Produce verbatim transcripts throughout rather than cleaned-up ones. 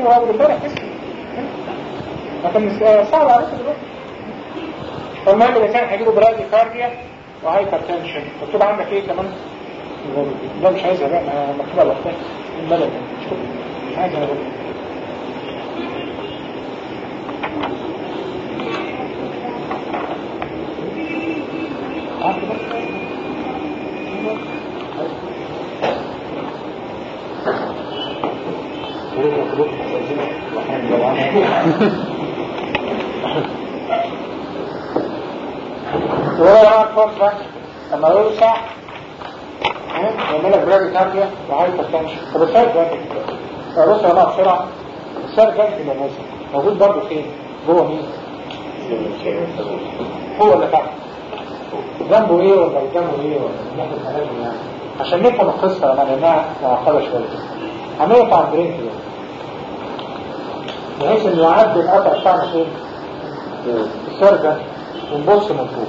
اسمه هو بيفرق اسمه لكن صعب عليك دلوقتي. فالمهم الانسان هيجيله برادي كارديا وهايبر تنشن. مكتوب عندك ايه كمان؟ لا مش عايزها بقى، مكتوبه لوحدها الملل مش عايزها بقى. وهو راح فرصة لما يوسع يعملك برادي كارديا وهايبر تنشن. طب السير جانب فبص يا بقى بسرعة. السير جانب اللي نازل موجود برضه فين؟ جوه مين؟ هو اللي تحت جنبه ايه ولا قدامه ايه ولا ناحية الأناجم يعني عشان نفهم القصة لما لأنها معقدة شوية. هنقطع البرين كده بحيث انه يعدي القطع بتاعنا فين؟ السير جانب ونبص من فوق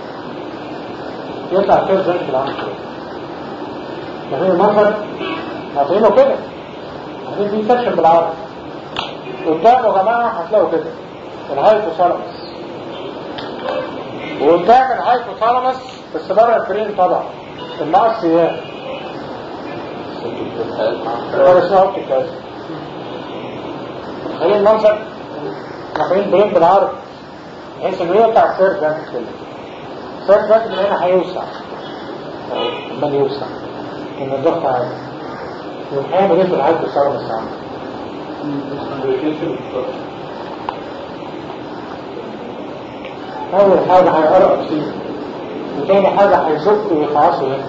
يطلع السير جانب العام كده. يعني المنظر هتعينه كده هتعين فيه سكشن بالعرض قدامه يا جماعة هتلاقوا كده الهايبوثالاموس وقدام الهايبوثالاموس بس بره البرين طبعا المعصيات ولا اسمها اوبتيك كاز. خلي المنظر ناخدين برين بالعرض بحيث انه يقطع السير جانب كده. السير جانب اللي هنا هيوسع عمال يوسع ان الضغط عالي والحياة بديت الهايبوثالاموس عنه. أول حاجة هيقرأ فيه وتاني حاجة هيزق ويفعصوا هنا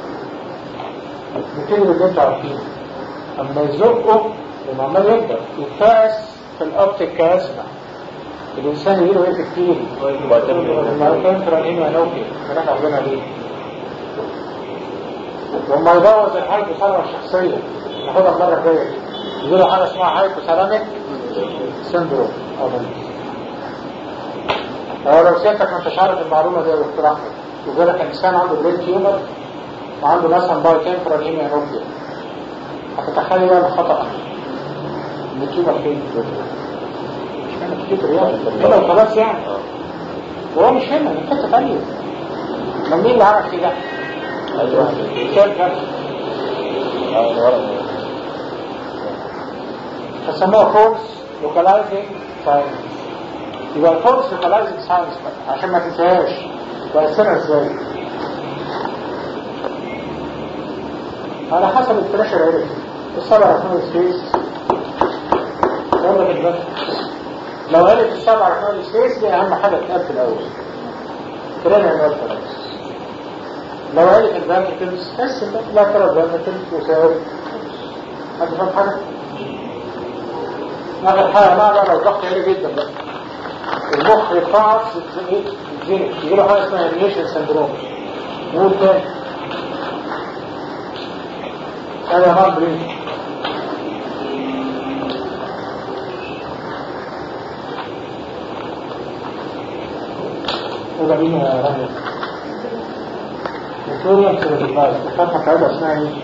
بكده اللي انتوا عارفين. أما يزقه لما عمال يبدأ يتفاس في الأوبتيك كاسمة الإنسان يجيله ايه كتير لما كان فرانين ونوكي كانت عبدنا ليه وما يبوظ الهايبوثالاموس الشخصية ناخدها المرة الجاية يجيله حاجة اسمها هايبوثالاميك سيندروم أو ماليس. لو سيادتك ما انتش عارف المعلومة دي يا دكتور احمد وجالك انسان عنده برين تيومر وعنده مثلا باي تمبرال هيميانوبيا هتتخيل بقى الخطأ ان التيومر فين؟ مش كانت تجيب رياضة هنا وخلاص يعني وهو مش هنا من حتة تانية. من مين اللي عمل كده؟ كان كان فسموها فورس لوكالايزنج ساينس. يبقى الفورس لوكالايزنج ساينس عشان ما تنساهاش تأثيرها ازاي على حسب الفراشر عرف السبع رقم سبيس يلا بالبس. لو قالت السبع رقم سبيس دي اهم حاجة تقال في الاول ترين عمال فرنس. لو قالت الفانتكلز بس لا ترى الفانتكلز وساوي حد فهم حاجة ناخد حاجة معنا لو ضغط عالي جدا بقى المخ يتفعص يتزنق يجيله حاجة اسمها هيرنيشن سندروم. نقول تاني هذا هارد برين وده مين يا رجل فيكتوريا سيرفيكايز الفتحة بتاعتها اسمها ايه؟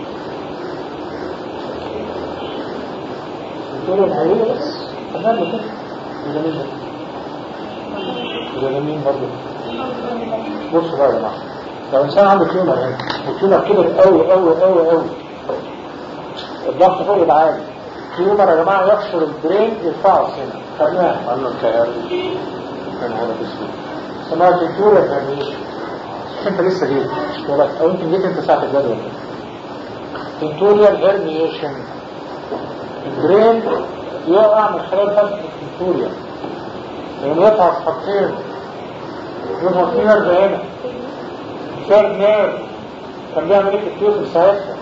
فيكتوريا الحقيقية بس خدها له كده وده مين ده؟ وده مين برضه؟ بصوا بقى يا جماعة لو انسان عنده تيومر هنا والتيومر كبر قوي قوي قوي قوي الضغط فوق يبقى عالي تيومر يا جماعة يكسر البرين يرفعه هنا خدناها عنه الكهربي كان هذا باسمه اسمها فيكتوريا الهرنيشن. انت لسه جيت مش ولد او يمكن جيت انت ساعة الجدول فيكتوريا الهرنيشن. البرين يقع من خلال فتحة الفيكتوريا لأنه يطلع في خطين يطلع في نيرف هنا شارد نيرف كان بيعمل ايه في الكيوت ساعتها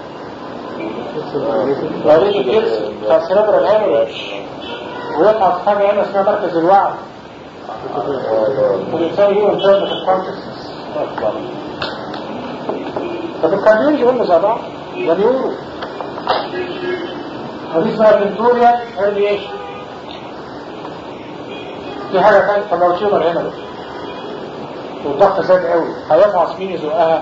وقاليت الكيس بتاع سيربرال هامرج ويطلع في حاجة هنا اسمها مركز الوعي والإنسان يجيله انترنت في الكونشسنس. طب الكارديولوجي هم زي بعض يعني يقولوا هذه اسمها فيكتوريا هرنيشن. في حاجة تانية طب لو تيومر هنا بس والضغط زاد قوي هيفعص مين يزقها؟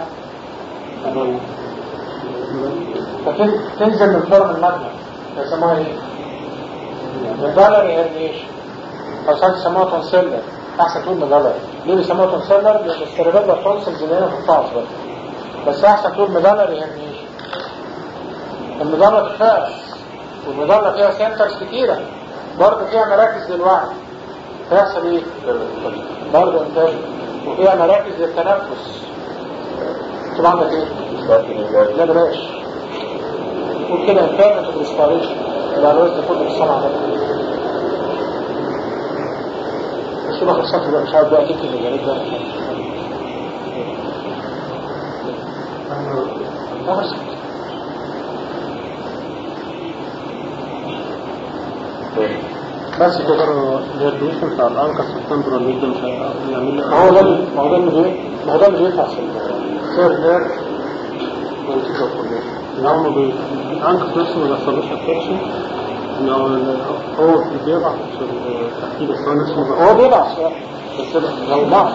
فتنزل من فرم المبنى يسموها ايه؟ ميدالري هيرنيشن او ساعات يسموها تونسيلر. احسن تقول ميدالري. ليه بيسموها تونسيلر؟ لان السيربيلر تونسلز اللي هنا في الفاص بس بس احسن تقول ميدالري هيرنيشن. الميدالة تتفاس والميدالة فيها سنترز كتيرة برضه فيها مراكز للوعي فيحصل ايه؟ برضه انتاج وفيها مراكز للتنفس. طبعا عندك ايه؟ لا بلاش قول كده انتاج بالاسباريشن يبقى الوزن كله بالصنع ده بس يبقى خلصات بقى مش عارف بقى تكتب الجريد ده خلصت بس كده الريديشن بتاع الانكس والتمبرال ميدل مش هيعمل ما هو ده ما هو ده اللي بي ما هو ده اللي بيطلع في السير نير والتيكو ان هو بي الانكس نفسه ما بيحصلوش افكشن ان هو هو بيضعف في التحديد الصنع هو بيضعف بس لو ضعف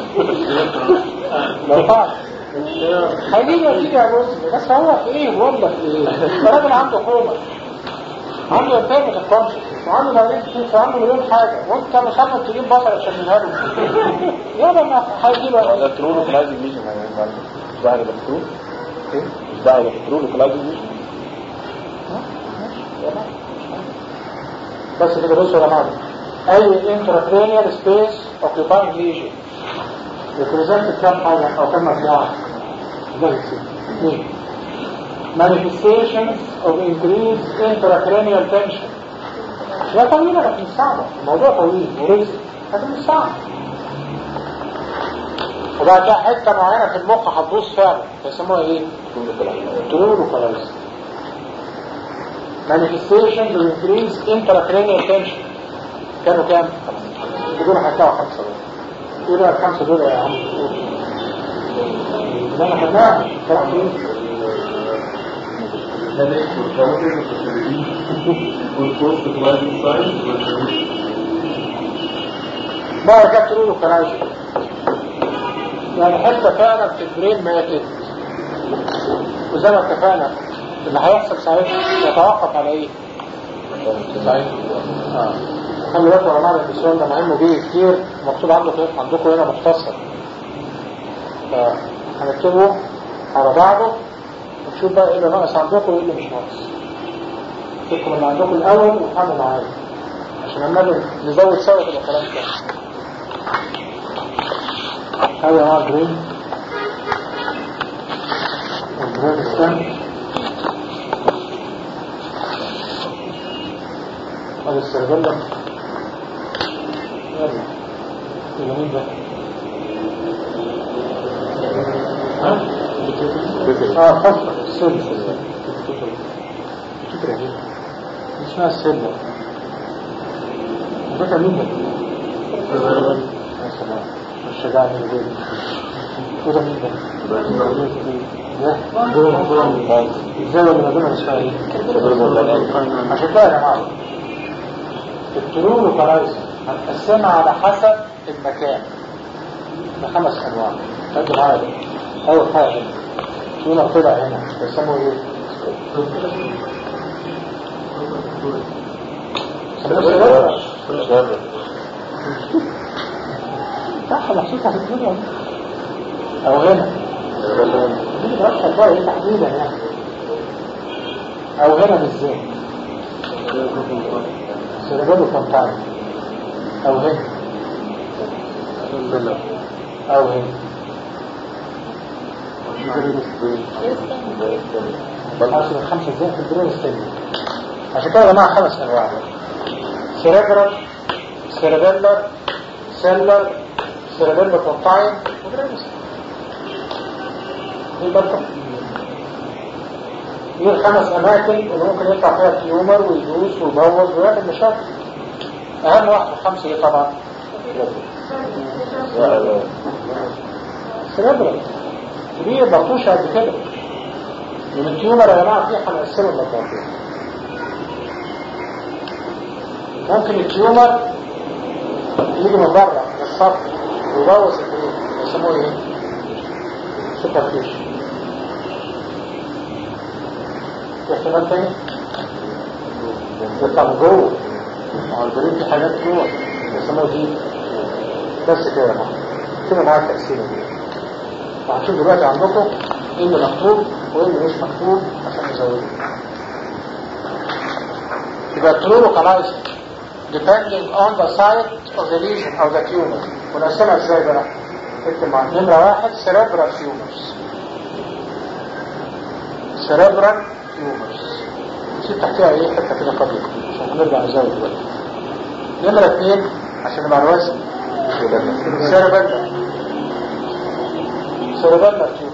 لو ضعف هيجي يجي يا رزق بس هو في ايه ولا في ايه الراجل عنده قوة عنده انتاج الكونشس وعنده ملايين كتير وعنده مليون حاجة وانت مصمم تجيب بطل تشملها له يابا ما هيجيب ده ترول كلايزنج ميشن مش داعي للترول ايه مش داعي للترول كلايزنج ميشن بس كده بصوا يا جماعه اي انتراكرينيال سبيس اوكيباينج ليجن ريبريزنت كام حاجه او كام مجموعه ده اثنين manifestations of increased intracranial tension. لا طويلة لكن صعبة الموضوع طويل ورزق لكن مش صعب وبعد كده حتة معينة في المخ هتبوظ فعلا يسموها ايه؟ ترولوكالايز manifestations of increased intracranial tension كانوا كام؟ بدون هتلاقوا خمسة دول ايه بقى الخمسة دول يا عم؟ ده انا خدناها كلام ايه؟ بقى كده تقولوا كلاش يعني حتى فعلا في البرين ماتت وزي ما اتفقنا اللي هيحصل ساعتها يتوقف على ايه؟ ساعتها اه خلي بالكم يا جماعه السؤال ده مهم بيه كتير مكتوب عندكم عندكم هنا مختصر فهنكتبه على بعضه ونشوف بقى ايه اللي ناقص عندكم وايه اللي مش ناقص تكتبوا اللي عندكم الاول وتفهموا معايا عشان لما نزود سوا كده الكلام ده هذا يا جماعه جرين والجرين الثاني هذا السيربيلا يلا الجميل ده ها؟ اه خفة السيربيلا فكرة ايه؟ اسمها السيربيلا فكرة مين ده؟ يا سلام الشجاعة من البيت وده مين ده؟ ازاي اللي مدينة اسمها ايه؟ عشان كده يا جماعة الترولوكالايز هنقسمها على حسب المكان بخمس انواع هذا معايا اول حاجة تقول طلع هنا يسموه ايه؟ سموه سيربر صح محسوسة في الدنيا او هنا دي برشة بقى ايه تحديدا يعني او هنا بالذات سيربيلو كونتاين او هنا او هنا عشان الخمسة ازاي في البرين السيربيلو عشان كده يا جماعة خمس انواع سيربرال سيربيلر سيلر سيربيلو كونتاين وبرينس ايه بالكم دي الخمس اماكن اللي ممكن يطلع فيها تيومر ويدوس ويبوظ ويعمل مشاكل اهم واحد في الخمسه ايه طبعا سيربرال دي بطوشه قد كده من التيومر يا جماعه فيه هنقسمه لبطوشه ممكن التيومر يجي من بره من السطح ويبوظ البرين يسموه ايه؟ سوبرفيشن احتمال تاني يطلع من جوه هو البرين في حاجات جوه بيسموها دي بس كده يا محمد كده معاك التقسيمه دي. وهنشوف دلوقتي عندكم ايه اللي مكتوب وايه اللي مش مكتوب عشان نزوده. يبقى true localized depending on the site of the lesion او the tumor. ونقسمها ازاي بقى؟ اكتب مع نمرة واحد cerebral tumors. cerebral tumors نسيب تحتها ايه حتة كده فاضية عشان هنرجع نزود دلوقتي. نمرة اثنين عشان نبقى الوزن cerebral cerebral tumor.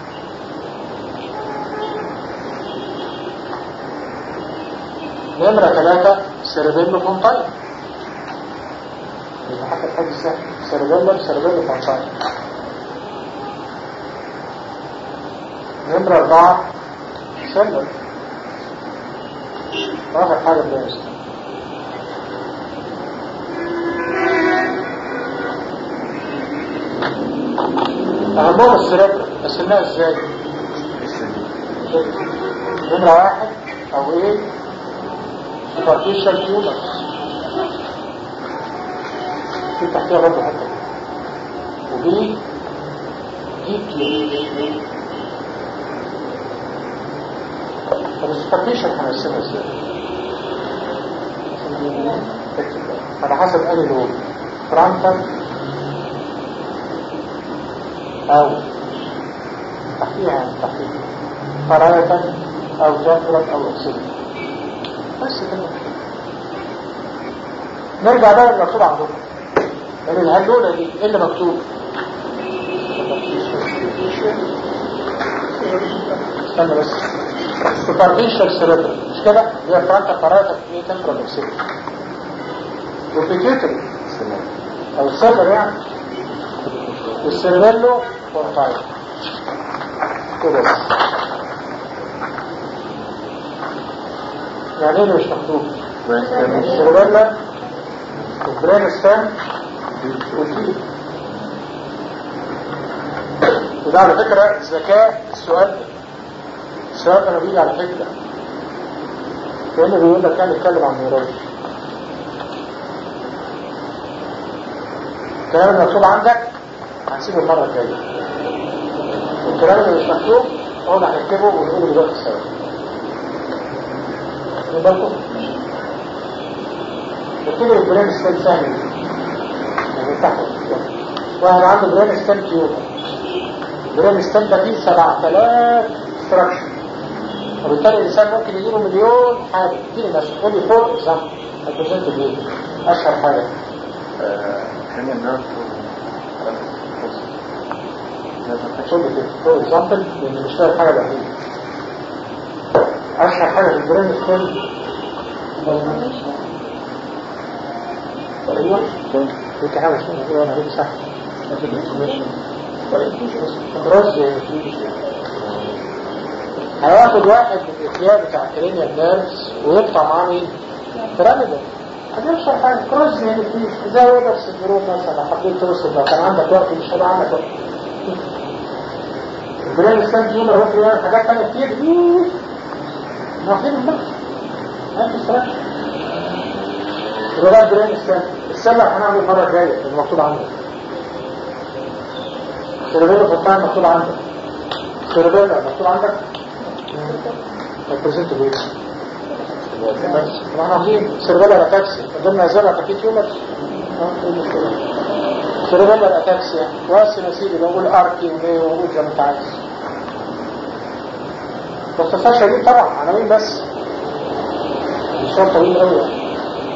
نمرة ثلاثة سيربيلو فونتاين. يبقى حتى الحاجة السهل سيربيلو سيربيلو فونتاين. نمرة أربعة سيلر. آخر حاجة برينست. أهمهم السيربيلو قسمناها ازاي؟ نمرة واحد أو ايه superficial tumors في تحتها برضه حتى وبي deep tumors. طب السوبرفيشال هنقسمها ازاي؟ على حسب أي لون فرانتال أو تحتيها تحتيها فرايتال أو جنرال أو اكسيدنت بس كده. نرجع بقى للمكتوب عندكم يعني الهلولة دي ايه اللي مكتوب؟ استنى بس superficial cerebral مش كده؟ اللي هي فرانتا فراتا في تمبرال اكسيد والبيتيوتري او السيربر يعني والسيربيلو فورتايل كده بس. يعني ايه اللي مش مكتوب؟ السيربيلا البرين ستام والفيل. وده على فكرة ذكاء السؤال ده. السؤال ده بيجي على فكرة كأنه بيقول لك كان يتكلم عن نيرولوجي. الكلام اللي مكتوب عندك هنسيبه المرة الجاية. والكلام اللي مش مكتوب هو اللي هنكتبه ونقوله دلوقتي سوا. بالكم بكتبه البرين ستام سهل يعني تحت واحد عنده برين ستام تيوب. البرين ستام ده فيه سبعة آلاف ستراكشر وبالتالي الإنسان ممكن يجيله مليون حاجة. اديني بس قولي فور اكزامبل هتوزنت بيه أشهر حاجة كريميال نيرف قولي كده فور اكزامبل لأن مش لاقي الحاجة الوحيدة. أشهر حاجة في البرين ستام ايوه في حاجه اسمها ايه انا هيجي صح كروس هياخد واحد من الاتياب بتاع الكرينيال نيرفز ويقطع معاه مين؟ بيراميدال. هتشرح حاجه كروس يعني في زي ويبر سندروم مثلا حبيت توصل لو كان عندك وقت مش هيبقى عندك وقت. البرين ستام تيومر ممكن يعمل حاجات ثانيه كتير دي واخدين النفس هات الفراش يبقى برين ستام. السبع هنعمل المرة الجاية اللي مكتوب عندك. سيربيلا فطان مكتوب عندك. سيربيلا مكتوب عندك البريزنت بيس بس احنا عاملين سيربيلا اتاكسي قدامنا زرع تكيت يومر سيربيلا اتاكسي واسم يا سيدي بقول اركي ومي وقول زي ما انت عايز. باختصار شديد طبعا عناوين بس مشوار طويل قوي.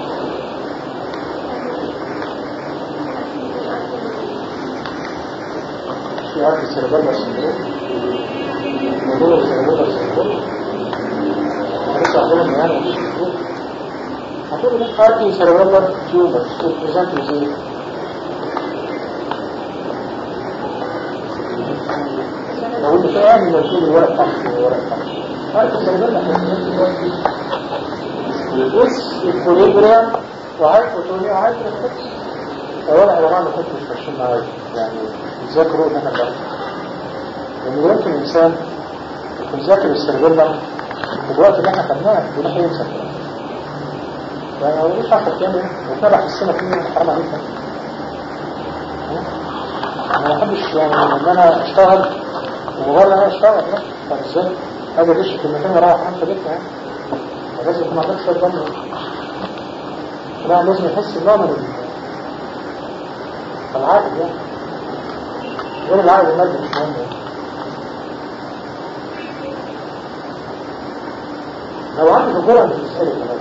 في عارف السيربيلا سندروم موضوع السيربيلا سندروم هنرجع لهم يعني مش سندروم هتقول لك عارف سيربيلا تيومر بريزنت ازاي لو انت فاهم ان الكل ورق تحت ورق تحت عارف السيربيلا بس الكوليبريم وهايبوتونيا وهايبرستكس اولا يا جماعه ما كنتش ماشيين معايا يعني ذاكروا ان احنا بقى لان ممكن الانسان يكون ذاكر السيربيلا في الوقت اللي احنا خدناه وده هينسى يعني هو مش عارف كام ايه وتابع في السنة كلها حرام عليك. ما بحبش يعني ان انا اشتغل ومجرد انا اشتغل لا طب ازاي اجي ادش في المكان اروح امشي بيتنا يعني لازم يكون عندك شويه دم لا لازم يحس بالنمر العائد يعني غير العائد المادي مش مهم يعني. لو عندي فكرة مش تسألي كمان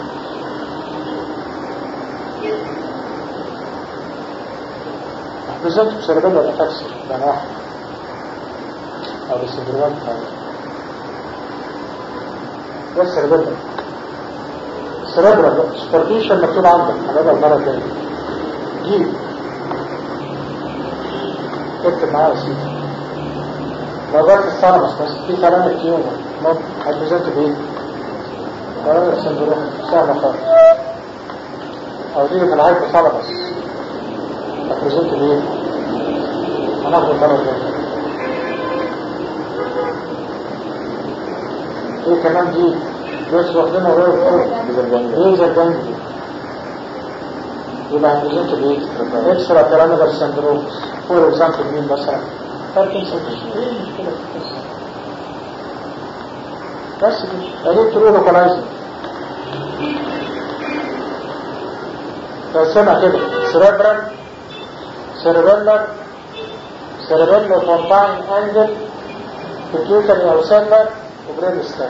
بالذات بسربان ولا تكسر يعني واحد او السندرومات ده السربان السربان سبرتيشن مكتوب عندك هنبقى المرة الجاية جيب اكتب معايا يا سيدي لو جات الثالاموس بس في ثلاثة تيومر ممكن هتبزنت بايه؟ ثلاثة السندروم سهلة خالص او دي في الهايبوثالاموس هتبزنت بايه؟ هناخد المرة الجاية ايه كمان دي بس واخدينها غير ليزر جانجلي يبقى هنبزنت بايه؟ اكسترا بيراميدال سندروم فور اكزامبل مين مثلا باركنسون ايه المشكلة في القصة بس كده ادي ترو لوكالايزنج تقسمها كده سيريبرال سيريبيلر سيريبيلو بونتاين انجل بيتيوتري او سيلر وبرين ستام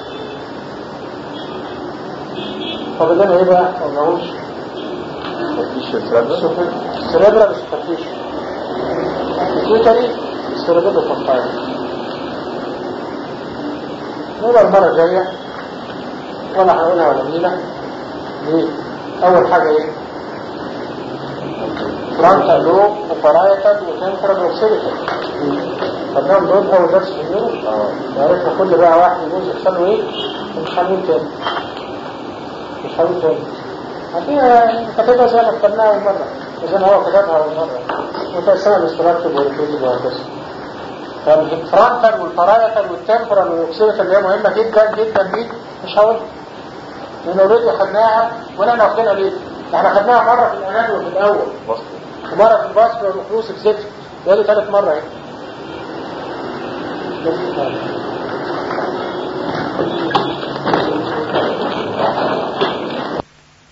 فبدنا ايه بقى ما قلناهوش سيريبرال سوبرفيشن بيتيوتري سيريبيلو بونتاين نبقى المرة الجاية ولا هنقولها ولا نيلة ليه؟ أول حاجة إيه؟ فرانتا لوب وفرايتد وتنفرد وسيليكا خدناهم دول أول درس في اليوم وعرفنا كل بقى واحد يقول يحصل له إيه ومش هنقول تاني مش هنقول تاني هتلاقيها كتبها زي ما كتبناها أول مرة إذن هو كتبها أول مرة وتقسمها باستراكتب وريكريتب وهكذا فالفرانتال والفرايتال والتمبرال والاوكسيليتال اللي هي مهمة جدا جدا دي مش هقول لان اوريدي خدناها وانا واخدينها ليه؟ احنا خدناها مرة في الاناني وفي الاول ومرة في الباسكر والمخلوص في زفت وهذه ثالث مرة اهي